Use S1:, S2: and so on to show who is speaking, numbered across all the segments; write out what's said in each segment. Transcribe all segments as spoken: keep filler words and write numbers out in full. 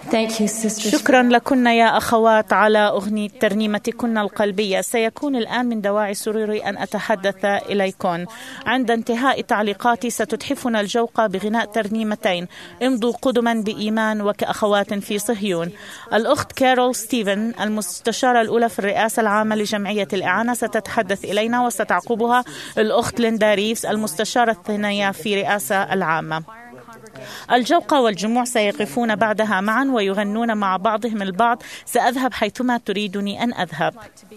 S1: شكرا لكن يا أخوات على أغنية ترنيمتكن القلبية. سيكون الآن من دواعي سروري أن أتحدث إليكن. عند انتهاء تعليقاتي ستتحفنا الجوقة بغناء ترنيمتين: امضوا قدما بإيمان وكأخوات في صهيون. الأخت كارول ستيفن المستشارة الأولى في الرئاسة العامة لجمعية الإعانة ستتحدث إلينا، وستعقبها الأخت ليندا ريفز المستشارة الثانية في رئاسة العامة. الجوقة والجموع سيقفون بعدها معا ويغنون مع بعضهم البعض: سأذهب حيثما تريدني أن أذهب.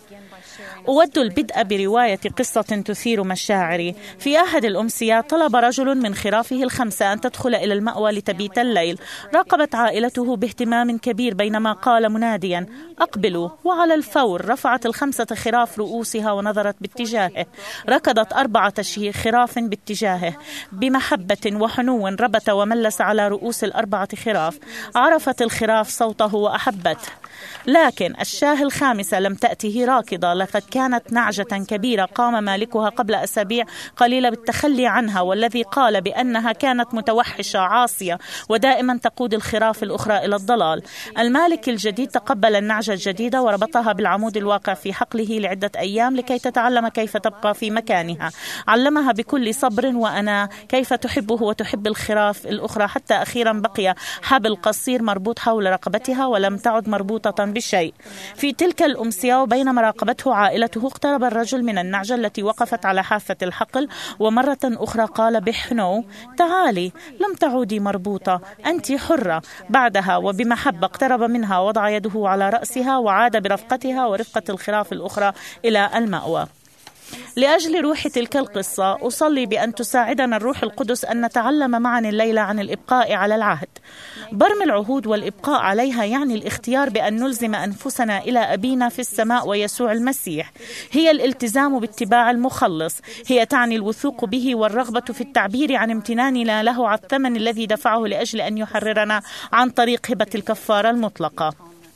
S1: أود البدء برواية قصة تثير مشاعري. في أحد الأمسيات طلب رجل من خرافه الخمسة أن تدخل إلى المأوى لتبيت الليل. راقبت عائلته باهتمام كبير بينما قال مناديا: أقبلوا. وعلى الفور رفعت الخمسة خراف رؤوسها ونظرت باتجاهه. ركضت أربعة خراف باتجاهه. بمحبة وحنو ربت وملس على رؤوس الأربعة خراف. عرفت الخراف صوته وأحبته. لكن الشاه الخامسة لم تأته راكضة، لقد كانت نعجة كبيرة قام مالكها قبل أسابيع قليلة بالتخلي عنها، والذي قال بأنها كانت متوحشة عاصية ودائما تقود الخراف الأخرى إلى الضلال. المالك الجديد تقبل النعجة الجديدة وربطها بالعمود الواقع في حقله لعدة أيام لكي تتعلم كيف تبقى في مكانها. علمها بكل صبر وأنا كيف تحبه وتحب الخراف الأخرى، حتى أخيرا بقي حبل قصير مربوط حول رقبتها ولم تعد مربوطة بشيء. في تلك الأمسية وبينما راقبته عائلته اقترب الرجل من النعجة التي وقفت على حافة الحقل، ومرة أخرى قال بحنو: تعالي، لم تعودي مربوطة، أنت حرة. بعدها وبمحبة اقترب منها، وضع يده على رأسها وعاد برفقتها ورفقة الخراف الأخرى إلى المأوى. لأجل روح تلك القصة أصلي بأن تساعدنا الروح القدس أن نتعلم معا الليلة عن الإبقاء على العهد. برم العهود والإبقاء عليها يعني الاختيار بأن نلزم أنفسنا إلى أبينا في السماء ويسوع المسيح. هي الالتزام باتباع المخلص. هي تعني الوثوق به والرغبة في التعبير عن امتناننا له على الثمن الذي دفعه لأجل أن يحررنا عن طريق هبة الكفارة المطلقة.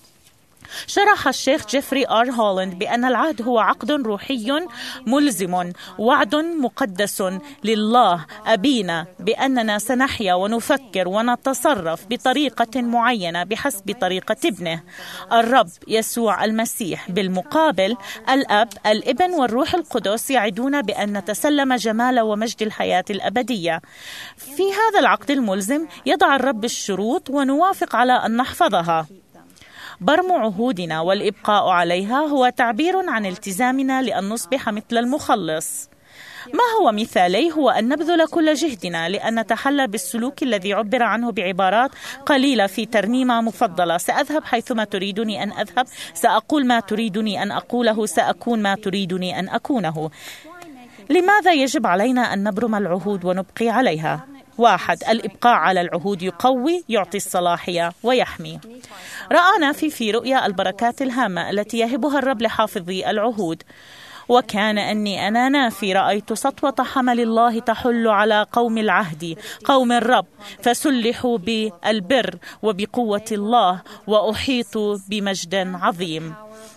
S1: شرح الشيخ جيفري آر هولاند بأن العهد هو عقد روحي ملزم، وعد مقدس لله أبينا بأننا سنحيا ونفكر ونتصرف بطريقة معينة بحسب طريقة ابنه الرب يسوع المسيح. بالمقابل الأب، الابن والروح القدس يعدون بأن نتسلم جمال ومجد الحياة الأبدية. في هذا العقد الملزم يضع الرب الشروط ونوافق على أن نحفظها. برم عهودنا والإبقاء عليها هو تعبير عن التزامنا لأن نصبح مثل المخلص. ما هو مثالي هو أن نبذل كل جهدنا لأن نتحلى بالسلوك الذي عبر عنه بعبارات قليلة في ترنيمة مفضلة: سأذهب حيثما تريدني أن أذهب، سأقول ما تريدني أن أقوله، سأكون ما تريدني أن أكونه. لماذا يجب علينا أن نبرم العهود ونبقي عليها؟ واحد، الإبقاء على العهود يقوي، يعطي الصلاحية ويحمي. رأنا في في رؤيا البركات الهامة التي يهبها الرب لحافظي العهود. وكان أني أنا نافي رأيت سطوة حمل الله تحل على قوم العهد، قوم الرب، فسلحوا بالبر وبقوة الله وأحيطوا بمجد عظيم.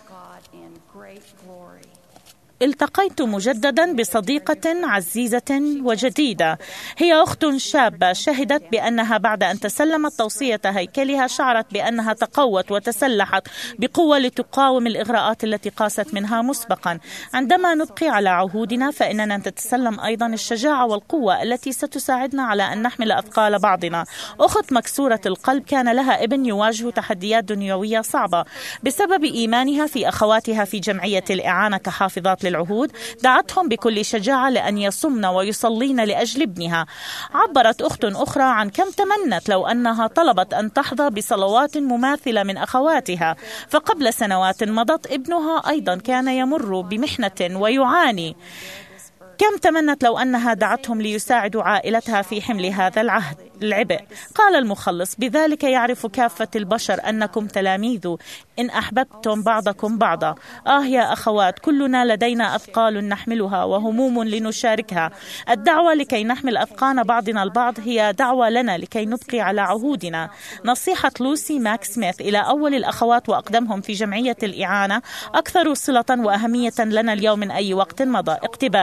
S1: التقيت مجددا بصديقة عزيزة وجديدة. هي أخت شابة شهدت بأنها بعد أن تسلمت توصية هيكلها شعرت بأنها تقوت وتسلحت بقوة لتقاوم الإغراءات التي قاست منها مسبقا. عندما نبقي على عهودنا فإننا نتسلم أيضا الشجاعة والقوة التي ستساعدنا على أن نحمل أثقال بعضنا. أخت مكسورة القلب كان لها ابن يواجه تحديات دنيوية صعبة بسبب إيمانها في أخواتها في جمعية الإعانة كحافظات العهود. دعتهم بكل شجاعة لأن يصمن ويصلين لأجل ابنها. عبرت أخت أخرى عن كم تمنت لو أنها طلبت أن تحظى بصلوات مماثلة من أخواتها، فقبل سنوات مضت ابنها أيضا كان يمر بمحنة ويعاني. كم تمنت لو أنها دعتهم ليساعدوا عائلتها في حمل هذا العهد العبء. قال المخلص: بذلك يعرف كافة البشر أنكم تلاميذ إن أحببتم بعضكم بعضا. آه يا أخوات، كلنا لدينا أثقال نحملها وهموم لنشاركها. الدعوة لكي نحمل أثقال بعضنا البعض هي دعوة لنا لكي نبقي على عهودنا. نصيحة لوسي ماك سميث إلى أول الأخوات وأقدمهم في جمعية الإعانة أكثر صلة وأهمية لنا اليوم من أي وقت مضى. اقتباس: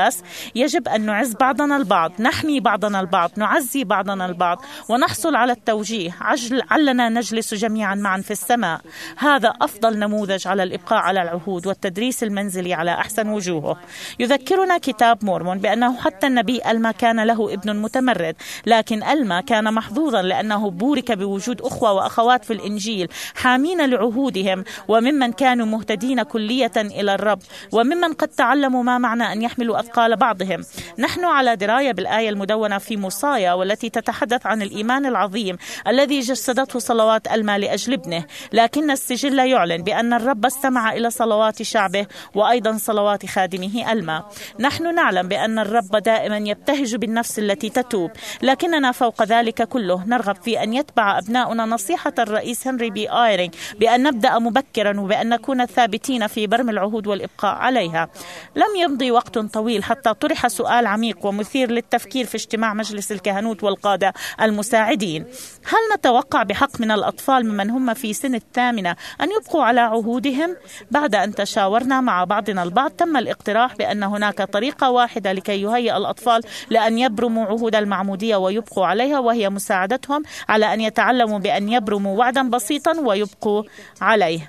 S1: يجب أن نعز بعضنا البعض، نحمي بعضنا البعض، نعزي بعضنا البعض، ونحصل على التوجيه. عجل علنا نجلس جميعا معا في السماء. هذا أفضل نموذج على الإبقاء على العهود والتدريس المنزلي على أحسن وجوهه. يذكرنا كتاب مورمون بأنه حتى النبي ألما كان له ابن متمرد، لكن ألما كان محظوظا لأنه بورك بوجود أخوة وأخوات في الإنجيل حامين لعهودهم، وممن كانوا مهتدين كلية إلى الرب، وممن قد تعلموا ما معنى أن يحملوا أثقال بعضهم. نحن على دراية بالآية المدونة في موصايا، والتي تتحدث عن الإيمان العظيم الذي جسدته صلوات ألما لأجل ابنه، لكن السجل يعلن بأن الرب استمع إلى صلوات شعبه وأيضا صلوات خادمه ألما. نحن نعلم بأن الرب دائما يبتهج بالنفس التي تتوب، لكننا فوق ذلك كله نرغب في أن يتبع أبناؤنا نصيحة الرئيس هنري بي آيرينغ بأن نبدأ مبكرا وبأن نكون ثابتين في برم العهود والإبقاء عليها. لم يمضي وقت طويل حتى طرح سؤال عميق ومثير للتفكير في اجتماع مجلس الكهنوت والقادة المساعدين: هل نتوقع بحق من الأطفال ممن هم في سن الثامنة أن يبقوا على عهودهم؟ بعد أن تشاورنا مع بعضنا البعض، تم الاقتراح بأن هناك طريقة واحدة لكي يهيئ الأطفال لأن يبرموا عهود المعمودية ويبقوا عليها، وهي مساعدتهم على أن يتعلموا بأن يبرموا وعدا بسيطا ويبقوا عليه.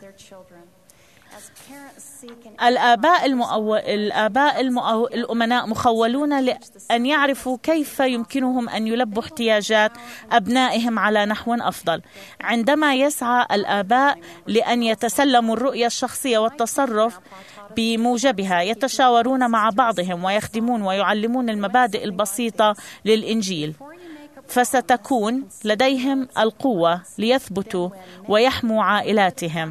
S1: الآباء المؤو... الآباء المؤو... الأمناء مخولون لأن يعرفوا كيف يمكنهم أن يلبوا احتياجات أبنائهم على نحو أفضل. عندما يسعى الآباء لأن يتسلموا الرؤية الشخصية والتصرف بموجبها، يتشاورون مع بعضهم ويخدمون ويعلمون المبادئ البسيطة للإنجيل، فستكون لديهم القوة ليثبتوا ويحموا عائلاتهم.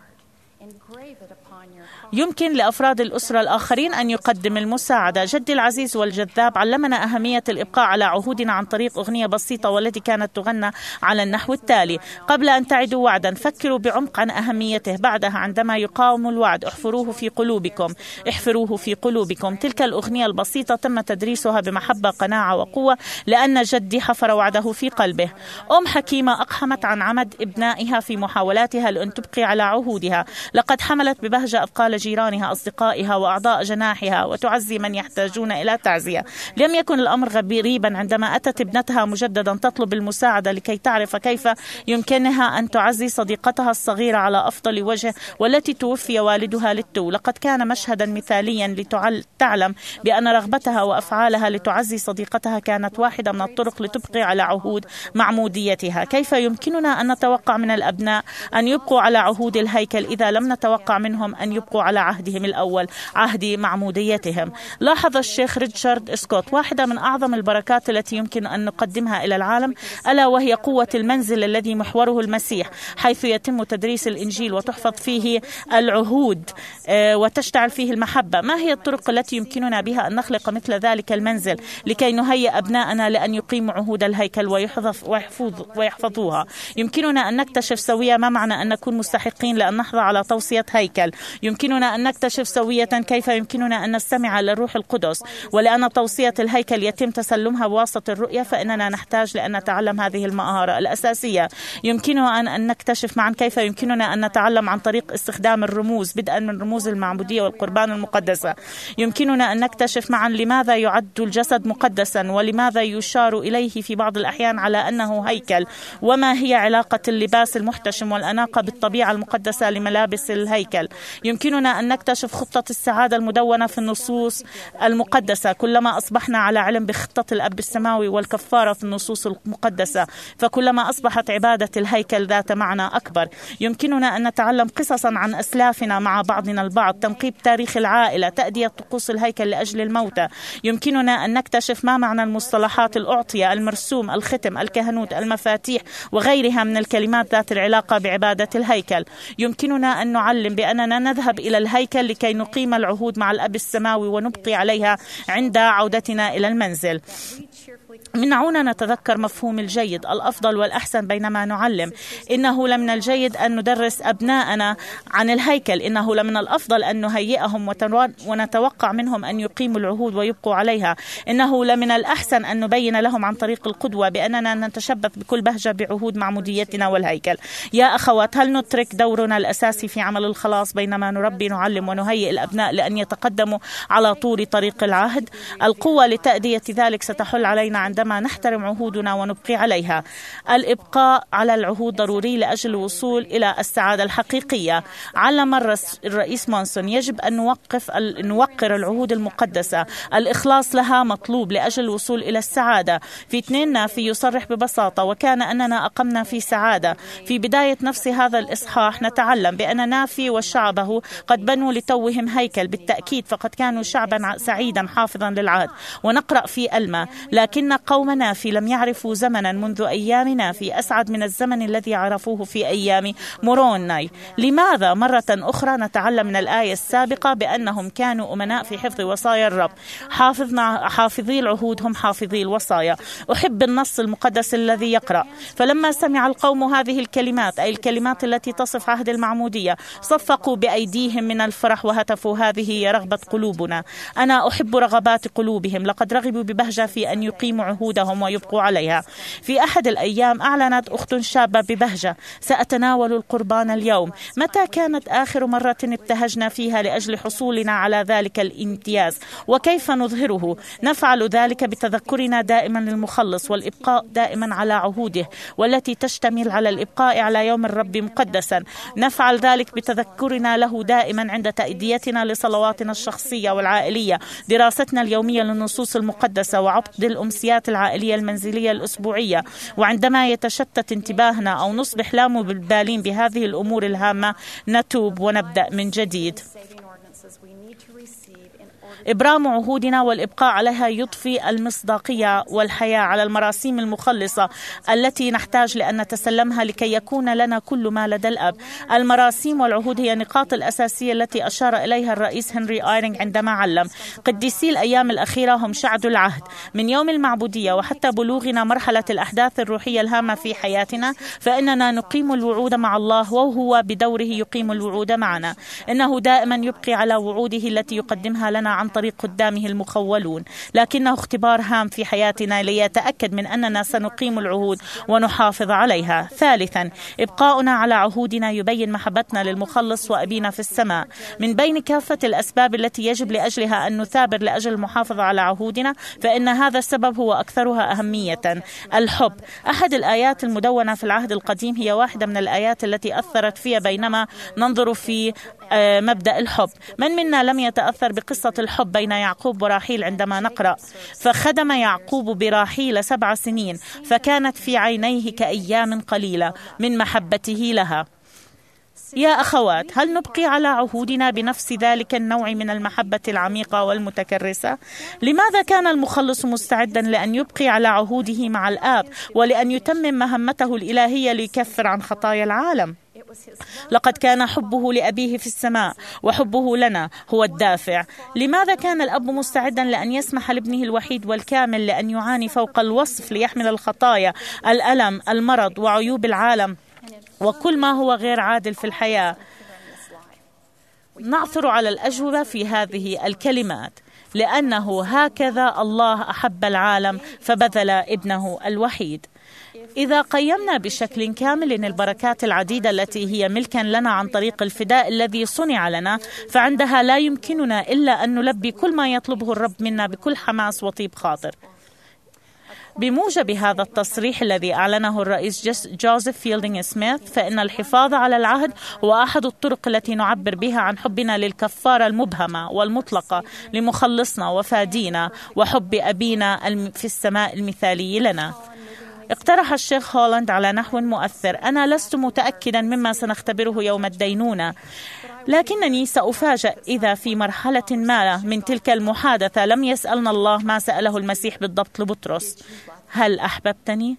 S1: يمكن لأفراد الأسرة الآخرين أن يقدم المساعدة. جدي العزيز والجذاب علمنا أهمية الإبقاء على عهودنا عن طريق أغنية بسيطة والتي كانت تغنى على النحو التالي: قبل أن تعدوا وعدا فكروا بعمق عن أهميته، بعدها عندما يقاوم الوعد احفروه في قلوبكم احفروه في قلوبكم. تلك الأغنية البسيطة تم تدريسها بمحبة، قناعة وقوة، لأن جدي حفر وعده في قلبه. أم حكيمة أقحمت عن عمد ابنائها في محاولاتها لأن تبقي على عهودها. لقد حملت ببهجة أثقال جيرانها، أصدقائها وأعضاء جناحها، وتعزي من يحتاجون إلى تعزية. لم يكن الأمر غريبا عندما أتت ابنتها مجددا تطلب المساعدة لكي تعرف كيف يمكنها أن تعزي صديقتها الصغيرة على أفضل وجه والتي توفي والدها للتو. لقد كان مشهدا مثاليا لتعلم بأن رغبتها وأفعالها لتعزي صديقتها كانت واحدة من الطرق لتبقي على عهود معموديتها. كيف يمكننا أن نتوقع من الأبناء أن يبقوا على عهود الهيكل إذا لم نتوقع منهم أن يبقوا على عهدهم الأول، عهد معموديتهم؟ لاحظ الشيخ ريتشارد سكوت واحدة من أعظم البركات التي يمكن أن نقدمها إلى العالم، ألا وهي قوة المنزل الذي محوره المسيح، حيث يتم تدريس الإنجيل وتحفظ فيه العهود وتشتعل فيه المحبة. ما هي الطرق التي يمكننا بها أن نخلق مثل ذلك المنزل لكي نهيئ أبناءنا لأن يقيموا عهود الهيكل ويحفظوها؟ يمكننا أن نكتشف سويا ما معنى أن نكون مستحقين لأن نحظى على توصية هيكل. يمكننا أن نكتشف سوية كيف يمكننا أن نستمع للروح القدس، ولأن توصية الهيكل يتم تسلمها بواسطة الرؤية فإننا نحتاج لأن نتعلم هذه المهارة الأساسية. يمكننا أن نكتشف معا كيف يمكننا أن نتعلم عن طريق استخدام الرموز، بدءا من رموز المعمودية والقربان المقدسة. يمكننا أن نكتشف معا لماذا يعد الجسد مقدسا ولماذا يشار إليه في بعض الأحيان على أنه هيكل، وما هي علاقة اللباس المحتشم والأناقة بالطبيعة المقدسة لملابس الهيكل. يمكننا أن نكتشف خطة السعادة المدونة في النصوص المقدسة. كلما أصبحنا على علم بخطة الأب السماوي والكفارة في النصوص المقدسة، فكلما أصبحت عبادة الهيكل ذات معنى أكبر. يمكننا أن نتعلم قصصا عن أسلافنا مع بعضنا البعض، تنقيب تاريخ العائلة، تأدية طقوس الهيكل لأجل الموتى. يمكننا أن نكتشف ما معنى المصطلحات الأعطية، المرسوم، الختم، الكهنوت، المفاتيح وغيرها من الكلمات ذات العلاقة بعبادة الهيكل. يمكننا أن نعلم بأننا نذهب إلى الهيكل لكي نقيم العهود مع الأب السماوي ونبقي عليها عند عودتنا إلى المنزل. منعونا نتذكر مفهوم الجيد الأفضل والأحسن بينما نعلم. إنه لمن الجيد أن ندرس أبناءنا عن الهيكل، إنه لمن الأفضل أن نهيئهم ونتوقع منهم أن يقيموا العهود ويبقوا عليها. إنه لمن الأحسن أن نبين لهم عن طريق القدوة بأننا نتشبث بكل بهجة بعهود معموديتنا والهيكل. يا أخوات، هل نترك دورنا الأساسي في عمل الخلاص بينما نربي نعلم ونهيئ الأبناء لأن يتقدموا على طول طريق العهد؟ القوة لتأدية ذلك ستحل علينا عند عندما نحترم عهودنا ونبقي عليها. الإبقاء على العهود ضروري لأجل الوصول إلى السعادة الحقيقية. علم الرئيس مونسون يجب أن نوقف نوقر العهود المقدسة. الإخلاص لها مطلوب لأجل الوصول إلى السعادة. في اثنين نافي يصرح ببساطة: وكان أننا أقمنا في سعادة. في بداية نفس هذا الإصحاح نتعلم بأن نافي وشعبه قد بنوا لتوهم هيكل. بالتأكيد فقد كانوا شعبا سعيدا حافظا للعهد. ونقرأ في ألما: لكن قوم نافي لم يعرفوا زمنا منذ أيام نافي أسعد من الزمن الذي عرفوه في أيام موروناي. لماذا مرة أخرى نتعلم من الآية السابقة بأنهم كانوا أمناء في حفظ وصايا الرب؟ حافظنا حافظي العهود هم حافظي الوصايا. أحب النص المقدس الذي يقرأ: فلما سمع القوم هذه الكلمات، أي الكلمات التي تصف عهد المعمودية، صفقوا بأيديهم من الفرح وهتفوا: هذه هي رغبة قلوبنا. أنا أحب رغبات قلوبهم. لقد رغبوا ببهجة في أن يقيموا عهودهم ويبقوا عليها. في أحد الأيام أعلنت أخت شابة ببهجة: سأتناول القربان اليوم. متى كانت آخر مرة ابتهجنا فيها لأجل حصولنا على ذلك الامتياز؟ وكيف نظهره؟ نفعل ذلك بتذكرنا دائما للمخلص والإبقاء دائما على عهوده، والتي تشتمل على الإبقاء على يوم الرب مقدسا. نفعل ذلك بتذكرنا له دائما عند تأديتنا لصلواتنا الشخصية والعائلية، دراستنا اليومية للنصوص المقدسة، وعقد الأمسيات العائلية المنزلية الأسبوعية. وعندما يتشتت انتباهنا أو نصبح لا مبالين بهذه الأمور الهامة، نتوب ونبدأ من جديد. إبرام عهودنا والإبقاء عليها يضفي المصداقية والحياة على المراسيم المخلصة التي نحتاج لأن نتسلمها لكي يكون لنا كل ما لدى الأب. المراسيم والعهود هي النقاط الأساسية التي أشار إليها الرئيس هنري آيرينغ عندما علم: قديسي الأيام الأخيرة هم شعب العهد. من يوم المعبودية وحتى بلوغنا مرحلة الأحداث الروحية الهامة في حياتنا، فإننا نقيم الوعود مع الله وهو بدوره يقيم الوعود معنا. إنه دائما يبقي على وعوده التي يقدمها لنا عن طريق قدامه المخولون، لكنه اختبار هام في حياتنا ليتأكد من أننا سنقيم العهود ونحافظ عليها. ثالثا، إبقاؤنا على عهودنا يبين محبتنا للمخلص وأبينا في السماء. من بين كافة الأسباب التي يجب لأجلها أن نثابر لأجل المحافظة على عهودنا، فإن هذا السبب هو أكثرها أهمية: الحب. أحد الآيات المدونة في العهد القديم هي واحدة من الآيات التي أثرت فيها بينما ننظر في مبدأ الحب. من منا لم يتأثر بقصة الحب بين يعقوب وراحيل عندما نقرأ: فخدم يعقوب براحيل سبع سنين فكانت في عينيه كأيام قليلة من محبته لها. يا أخوات، هل نبقي على عهودنا بنفس ذلك النوع من المحبة العميقة والمتكرسة؟ لماذا كان المخلص مستعدا لأن يبقي على عهوده مع الآب ولأن يتمم مهمته الإلهية ليكفر عن خطايا العالم؟ لقد كان حبه لأبيه في السماء وحبه لنا هو الدافع. لماذا كان الأب مستعدا لأن يسمح لابنه الوحيد والكامل لأن يعاني فوق الوصف ليحمل الخطايا، الألم، المرض وعيوب العالم وكل ما هو غير عادل في الحياة؟ نعثر على الأجوبة في هذه الكلمات: لأنه هكذا الله أحب العالم فبذل ابنه الوحيد. إذا قيمنا بشكل كامل البركات العديدة التي هي ملكا لنا عن طريق الفداء الذي صنع لنا، فعندها لا يمكننا إلا أن نلبي كل ما يطلبه الرب منا بكل حماس وطيب خاطر. بموجب هذا التصريح الذي أعلنه الرئيس جوزيف فيلدينغ سميث، فإن الحفاظ على العهد هو أحد الطرق التي نعبر بها عن حبنا للكفارة المبهمة والمطلقة لمخلصنا وفادينا وحب أبينا في السماء المثالي لنا. اقترح الشيخ هولاند على نحو مؤثر: أنا لست متأكدا مما سنختبره يوم الدينونة، لكنني سأفاجأ إذا في مرحلة ما من تلك المحادثة لم يسألنا الله ما سأله المسيح بالضبط لبطرس: هل أحببتني؟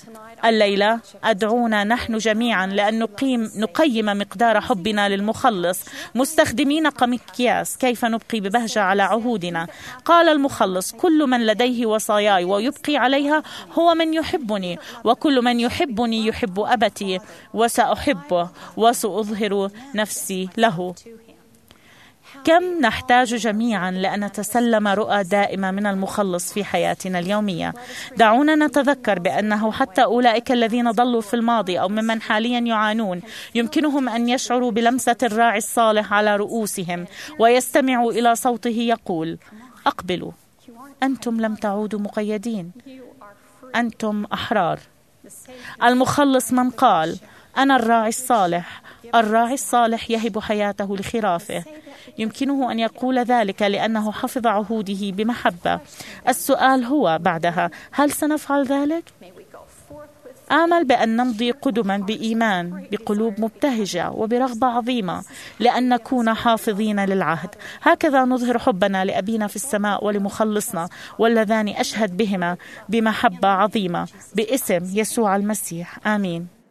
S1: الليلة أدعونا نحن جميعا لأن نقيم نقيم مقدار حبنا للمخلص مستخدمين كمقياس كيف نبقي ببهجة على عهودنا. قال المخلص: كل من لديه وصاياي ويبقي عليها هو من يحبني، وكل من يحبني يحب أبتي وسأحبه وسأظهر نفسي له. كم نحتاج جميعا لأن نتسلم رؤى دائمة من المخلص في حياتنا اليومية. دعونا نتذكر بأنه حتى أولئك الذين ضلوا في الماضي أو ممن حاليا يعانون يمكنهم أن يشعروا بلمسة الراعي الصالح على رؤوسهم ويستمعوا إلى صوته يقول: أقبلوا، أنتم لم تعودوا مقيدين، أنتم أحرار. المخلص من قال: أنا الراعي الصالح. الراعي الصالح يهب حياته لخرافه. يمكنه أن يقول ذلك لأنه حفظ عهوده بمحبة. السؤال هو بعدها: هل سنفعل ذلك؟ آمل بأن نمضي قدما بإيمان، بقلوب مبتهجة وبرغبة عظيمة لأن نكون حافظين للعهد. هكذا نظهر حبنا لأبينا في السماء ولمخلصنا، واللذان أشهد بهما بمحبة عظيمة، باسم يسوع المسيح. آمين.